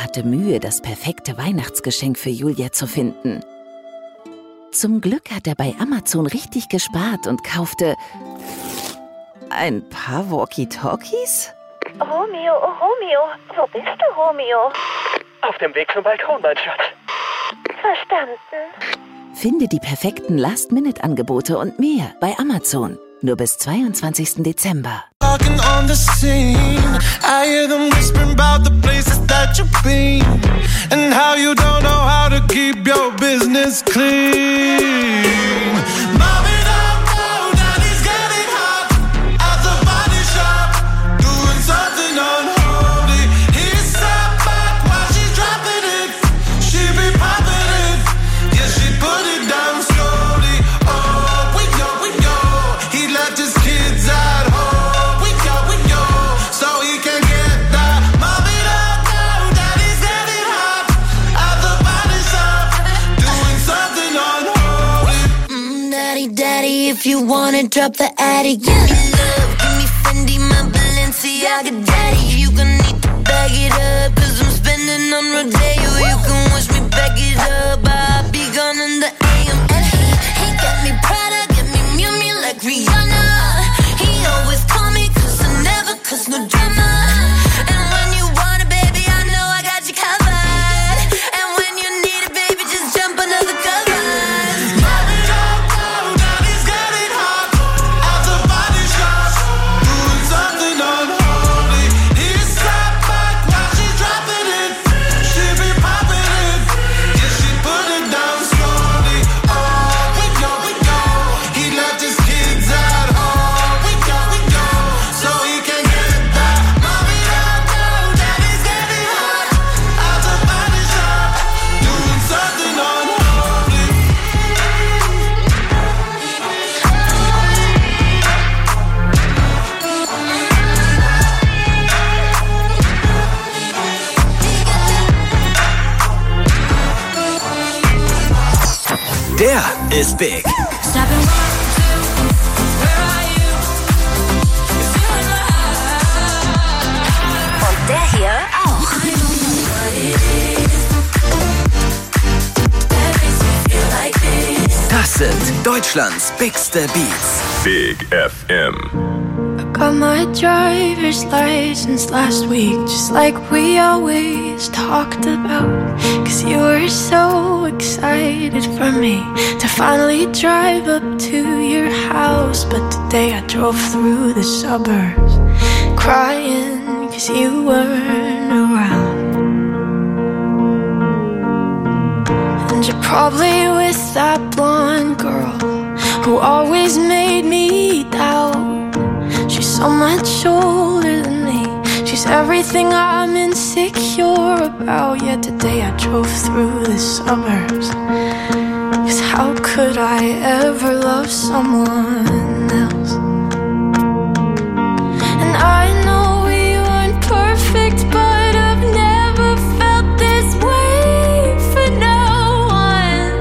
hatte Mühe, das perfekte Weihnachtsgeschenk für Julia zu finden. Zum Glück hat er bei Amazon richtig gespart und kaufte ein paar Walkie-Talkies? Romeo, wo bist du, Romeo? Auf dem Weg zum Balkon, mein Schatz. Verstanden. Finde die perfekten Last-Minute-Angebote und mehr bei Amazon. Nur bis 22. Dezember. Walking on the scene, I hear them whispering about the places that you've been and how you don't know how to keep your business clean. Mommy don't know daddy's getting hot at the body shop, doing something unholy. He's sat back while she's dropping it. She be popping it, yeah, she put it down slowly. Oh, we know, he left his kids at home. If you wanna drop the attic, give me love, give me Fendi, my Balenciaga daddy. You gon' need to bag it up, cause I'm spending on Rodeo. You can wish me back it up, I'll be gone in the AM. And he got me Prada, got me Miu Miu like Rihanna. He always call me cause I never cause no drama. And when you want it, baby, I know I got you covered. And when you need it, baby, just jump under the covers. Der ist big. Und der hier auch. Das sind Deutschlands bigste Beats. Big FM. Got my driver's license last week, just like we always talked about. Cause you were so excited for me to finally drive up to your house. But today I drove through the suburbs crying cause you weren't around. And you're probably with that blonde girl who always made me doubt. She's so much older than me. She's everything I'm insecure about. Yet today I drove through the suburbs. Cause how could I ever love someone else? And I know we weren't perfect, but I've never felt this way for no one.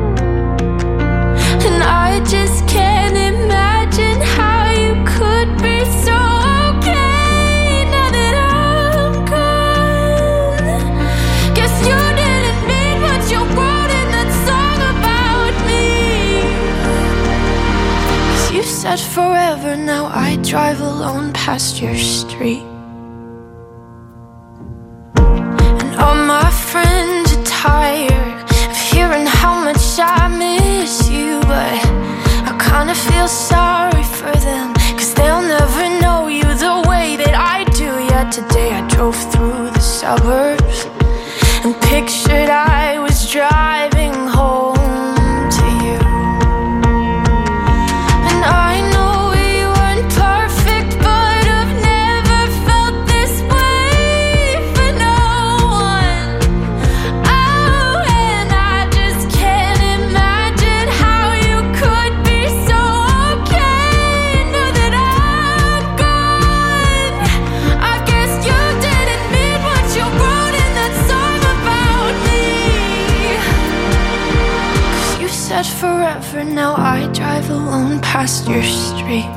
And I just can't imagine how you could be so okay now that I'm gone. Guess you didn't mean what you wrote in that song about me. 'Cause you said forever, now I drive alone past your street. And all my friends are tired of hearing how much I miss you, but I kinda feel sorry for them, 'cause they'll never know you the way that I do. Yet today I drove through the suburbs and pictured I was driving home to you. And I know we weren't perfect, but I've never felt this way for no one. Oh, and I just can't imagine how you could be so okay now that I'm gone. I guess you didn't mean what you wrote in that song about me. 'Cause you said forever, now I drive alone past your street.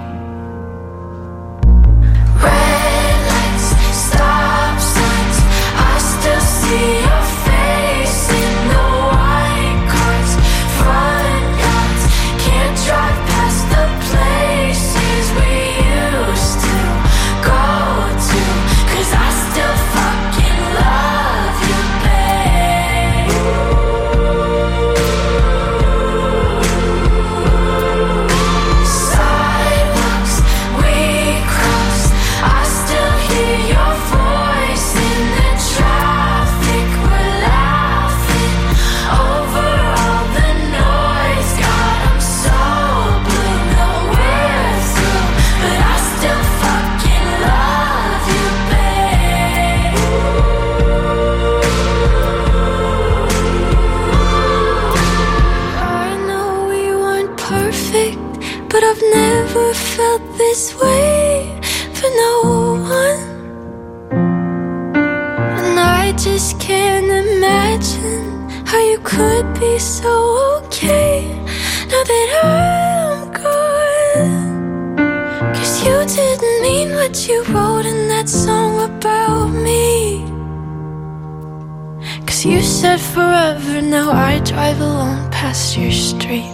Red lights, stop signs, I still see be so okay now that I'm gone. 'Cause you didn't mean what you wrote in that song about me. 'Cause you said forever, now I drive alone past your street.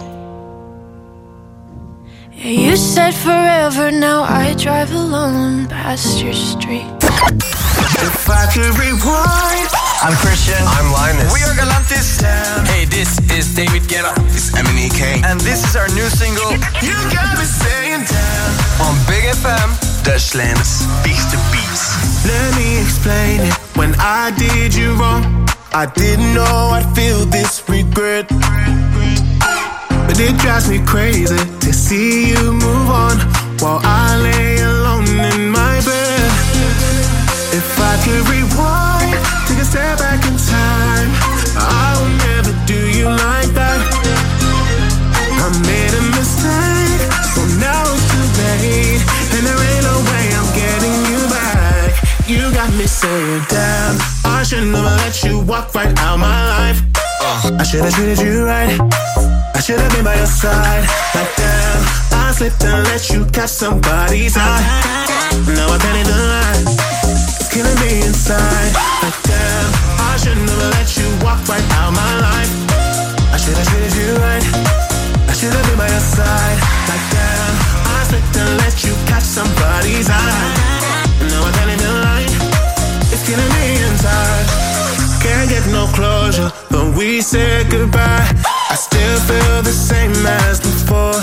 Yeah, you said forever, now I drive alone past your street. If I could rewind. I'm Christian. I'm Linus. We are Galantis. Hey, this is David Guetta. This is MNEK. And this is our new single You got me saying damn. on Big FM. Deutschland's bigste Beats. Let me explain it. When I did you wrong, I didn't know I'd feel this regret. But it drives me crazy to see you move on while I lay alone in my bed. If I could rewind, take a step back in time, I will never do you like that. I made a mistake, so now it's too late, and there ain't no way I'm getting you back. You got me saying, damn, I should never let you walk right out my life. I should have treated you right, I should have been by your side. Like damn, I slipped and let you catch somebody's eye. Now I can't even lie, it's killing me inside. Like damn, I should never let you walk right out my life. I should have treated you right, I should have been by your side. Like damn, I slipped and let you catch somebody's eye. Now I can't even lie, it's killing me inside. Can't get no closure when we said goodbye. I still feel the same as before.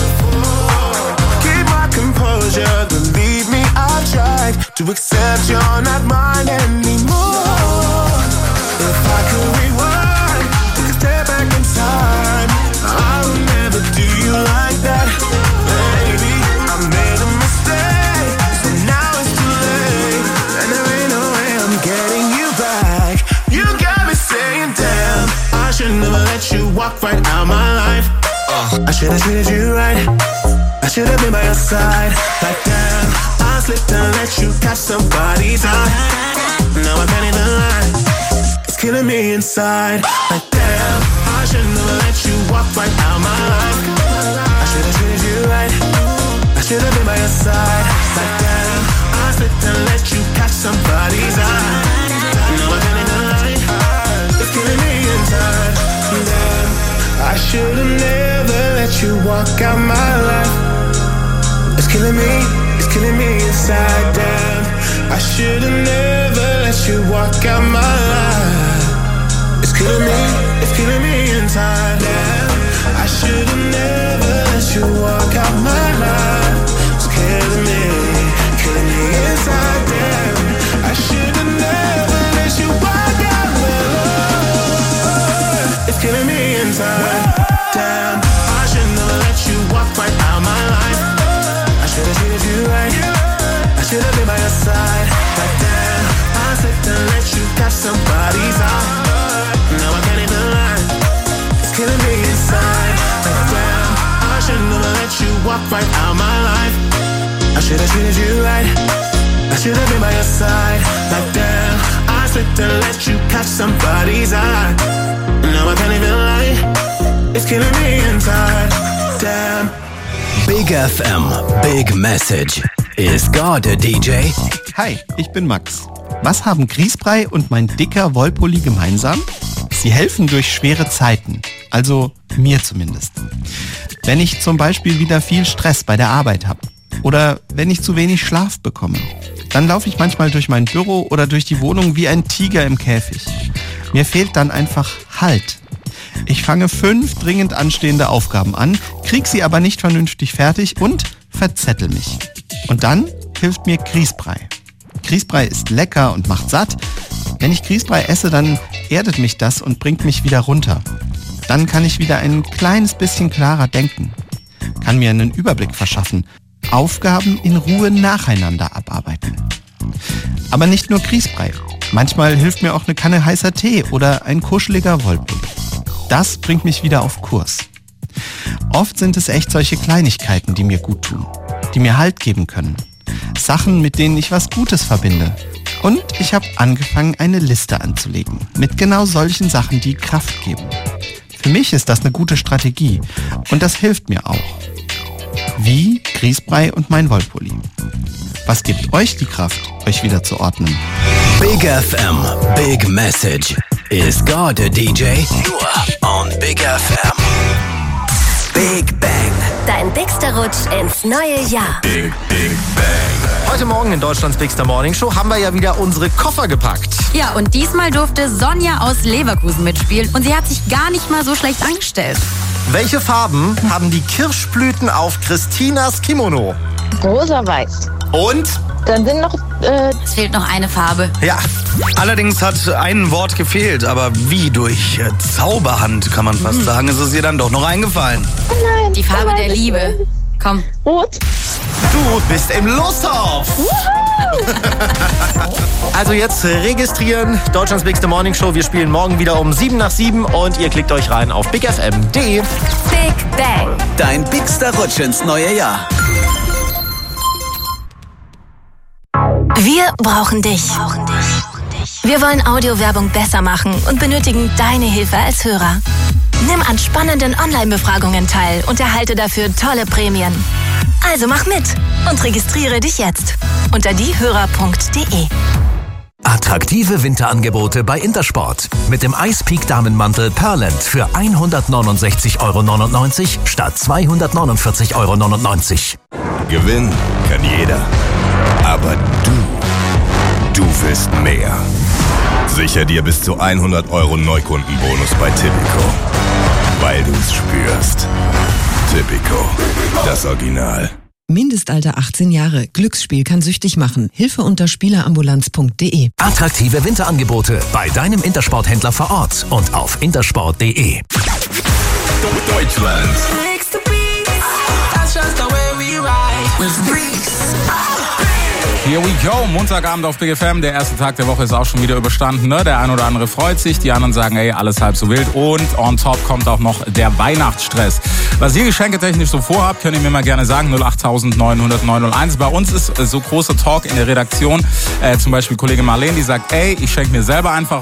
Keep my composure, believe me, I've tried to accept you're not mine anymore. If I could rewind, take a step back in time, I will never do you like that. Baby, I made a mistake, so now it's too late, and there ain't no way I'm getting you back. You got me saying damn, I should never let you walk right out my life. I should have treated you right, I should have been by your side. Like damn, I slipped and let you catch somebody's eye. Now I can't even lie, it's killing me inside. Like damn, I should never let you walk right out my life. I should have treated you right, I should have been by your side. Like damn, I slipped and let you catch somebody's eye. Now I can't even lie, it's killing me inside. Damn, I should have never let you walk out my life. It's killing me inside. Damn, I should have never let you walk out my life. It's killing me inside. Damn, I should have never let you walk out my life. It's killing me inside. Damn, I should have never let you walk out my life. It's killing me inside. Damn, I should never let you walk right out my life. I should have treated you right, I should have been by your side. Like damn, I slipped and let you catch somebody's eye. Now I can't even lie, it's killing me inside. Like damn, I should never let you walk right out my life. I should have treated you right, I should have been by your side. Like damn, I slipped and let you catch somebody's eye. Now I can't even lie, it's killing me inside. Damn. Big FM, Big Message. Ist God a DJ? Hi, ich bin Max. Was haben Grießbrei und mein dicker Wollpulli gemeinsam? Sie helfen durch schwere Zeiten. Also mir zumindest. Wenn ich zum Beispiel wieder viel Stress bei der Arbeit habe oder wenn ich zu wenig Schlaf bekomme, dann laufe ich manchmal durch mein Büro oder durch die Wohnung wie ein Tiger im Käfig. Mir fehlt dann einfach Halt. Ich fange 5 dringend anstehende Aufgaben an, krieg sie aber nicht vernünftig fertig und verzettel mich. Und dann hilft mir Grießbrei. Grießbrei ist lecker und macht satt. Wenn ich Grießbrei esse, dann erdet mich das und bringt mich wieder runter. Dann kann ich wieder ein kleines bisschen klarer denken, kann mir einen Überblick verschaffen, Aufgaben in Ruhe nacheinander abarbeiten. Aber nicht nur Grießbrei. Manchmal hilft mir auch eine Kanne heißer Tee oder ein kuscheliger Wollpulli. Das bringt mich wieder auf Kurs. Oft sind es echt solche Kleinigkeiten, die mir gut tun, die mir Halt geben können. Sachen, mit denen ich was Gutes verbinde. Und ich habe angefangen, eine Liste anzulegen mit genau solchen Sachen, die Kraft geben. Für mich ist das eine gute Strategie und das hilft mir auch. Wie Grießbrei und mein Wollpulli. Was gibt euch die Kraft, euch wieder zu ordnen? Big FM, Big Message. Is God a DJ? Nur on Big FM. Big Bang. Dein dickster Rutsch ins neue Jahr. Big Bang. Heute Morgen in Deutschlands Bigster Morning Show haben wir ja wieder unsere Koffer gepackt. Ja, und diesmal durfte Sonja aus Leverkusen mitspielen und sie hat sich gar nicht mal so schlecht angestellt. Welche Farben haben die Kirschblüten auf Christinas Kimono? Rosa-weiß. Und? Dann sind noch, Es fehlt noch eine Farbe. Ja, Allerdings hat ein Wort gefehlt, aber wie durch Zauberhand, kann man fast sagen, ist es ihr dann doch noch eingefallen. nein. Die Farbe der Liebe. Komm. Rot. du bist im Lostopf. Also jetzt registrieren, Deutschlands Bigste Morning Show. Wir spielen morgen wieder um 7 nach 7 und ihr klickt euch rein auf bigfm.de. Big Bang. Dein bigster Rutsch ins neue Jahr. Wir brauchen dich. Wir wollen Audiowerbung besser machen und benötigen deine Hilfe als Hörer. Nimm an spannenden Online-Befragungen teil und erhalte dafür tolle Prämien. Also mach mit und registriere dich jetzt unter diehörer.de. Attraktive Winterangebote bei Intersport. Mit dem Ice-Peak Damenmantel Pearland für 169,99 € statt 249,99 €. Gewinnen kann jeder. Aber du willst mehr. Sicher dir bis zu 100 € Neukundenbonus bei Tipico. Weil du es spürst. Tipico, das Original. Mindestalter 18 Jahre. Glücksspiel kann süchtig machen. Hilfe unter spielerambulanz.de. Attraktive Winterangebote bei deinem Intersport-Händler vor Ort und auf intersport.de. Deutschland. Here we go, Montagabend auf Big FM. Der erste Tag der Woche ist auch schon wieder überstanden. Ne? Der ein oder andere freut sich, die anderen sagen, ey, alles halb so wild. Und on top kommt auch noch der Weihnachtsstress. Was ihr geschenketechnisch so vorhabt, könnt ihr mir mal gerne sagen. 08900 901. Bei uns ist so großer Talk in der Redaktion. Zum Beispiel Kollegin Marlene, die sagt, ey, ich schenke mir selber einfach